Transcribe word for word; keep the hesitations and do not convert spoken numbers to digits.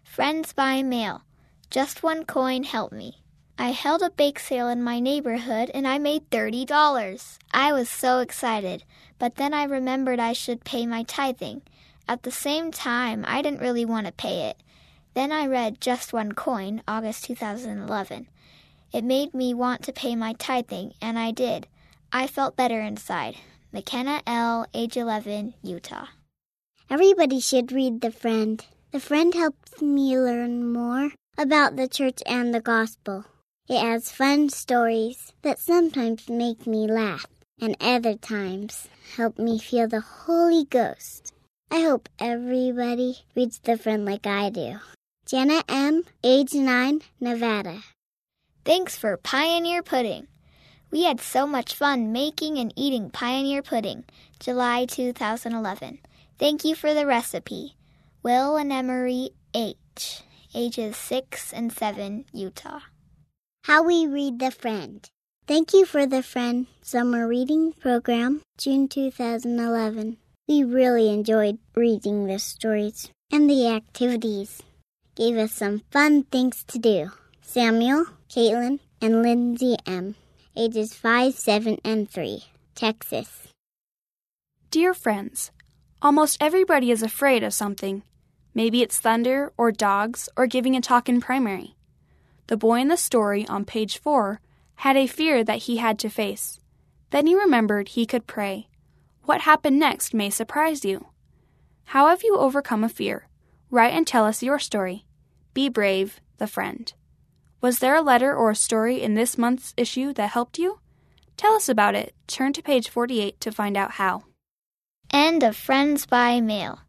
Friends by mail. Just one coin helped me. I held a bake sale in my neighborhood and I made thirty dollars. I was so excited, but then I remembered I should pay my tithing. At the same time, I didn't really want to pay it. Then I read Just One Coin, August two thousand eleven. It made me want to pay my tithing, and I did. I felt better inside. McKenna L., age eleven, Utah. Everybody should read The Friend. The Friend helps me learn more about the church and the gospel. It has fun stories that sometimes make me laugh and other times help me feel the Holy Ghost. I hope everybody reads The Friend like I do. Jenna M., age nine, Nevada. Thanks for Pioneer Pudding. We had so much fun making and eating Pioneer Pudding, July two thousand eleven. Thank you for the recipe. Will and Emery H., ages six and seven, Utah. How we read The Friend. Thank you for The Friend Summer Reading Program, June two thousand eleven. We really enjoyed reading the stories and the activities. Gave us some fun things to do. Samuel, Caitlin, and Lindsay M., ages five, seven, and three, Texas. Dear friends, almost everybody is afraid of something. Maybe it's thunder or dogs or giving a talk in primary. The boy in the story on page four had a fear that he had to face. Then he remembered he could pray. What happened next may surprise you. How have you overcome a fear? Write and tell us your story. Be brave, The Friend. Was there a letter or a story in this month's issue that helped you? Tell us about it. Turn to page forty-eight to find out how. End of Friends by Mail.